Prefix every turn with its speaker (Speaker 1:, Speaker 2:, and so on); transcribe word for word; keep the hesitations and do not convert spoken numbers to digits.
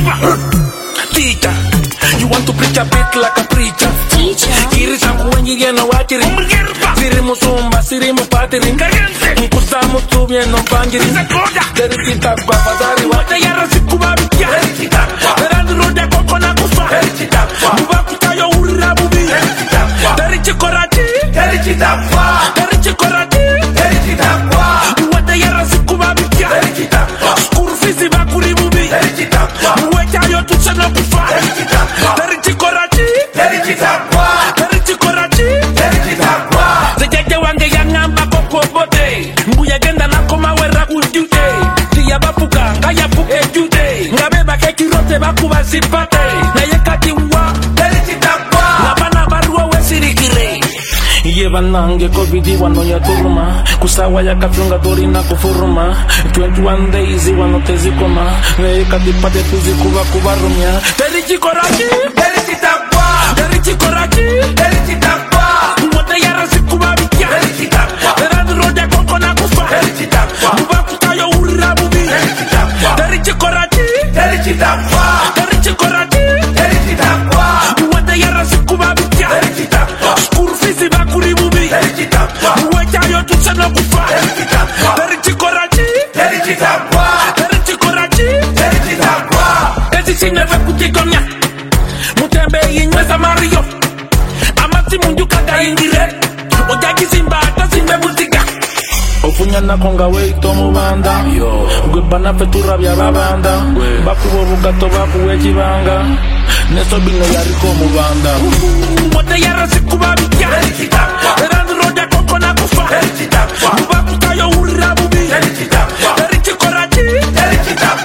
Speaker 1: Teacher, you want to preach a bit like a preacher.
Speaker 2: Teacher,
Speaker 1: Kirisa kuwengi yena watiri. Sirimu sumba, sirimu patiri. Nkusamu tubye no pangiri. Teritita kwa fadari wata yara sikuba bikia. Verandi roja koko na kufa. Mubakuta yo urira bubi. Terichi korati. Terichi korati. Wata yara sikuba bikia. Skuru fizi bakuri bubi. Muwecha yo tuchana kufa. Terichi korati. Terichi korati. Zejeje wange yangamba koko bote. Mbuya genda na koma wera ujude. Tiya bapuka ngaya puke jude. Ngabeba keki rote bakuba zipate. Na yekati uwa. Nabana barua wesirikire. Yeba nange kovidi wano ya turuma. Kusawa ya kafyunga dori na kufuruma. twenty-one days wano tezi koma. Ngayekati pate tuzi kuba kuba rumya. Terichi korati. Terichi korati. Wata yara sikuba bikia. Verandi roja koko na kufa. Mubakuta yo urira bubi. Terichi korati. Terichi korati. Wata yara sikuba bikia. Skuru fizi bakuri bubi. Muwecha yo tuchana kufa. Terichi korati. Terichi korati. Ezi sinyewe kutikonya. Mutembe yinywe Mario. Amati mundu kaka ingire. Ojagi simba ata simbe musiga. Ofunya na konga weito mubanda. Gwebana fetura bya babanda. Bakubo bukato bakuwe kibanga. Neso bino yariko mubanda. Wata yara sikuba bikia. Verandi roja koko na kufa. Mubakuta yo urira bubi. Terichi korati.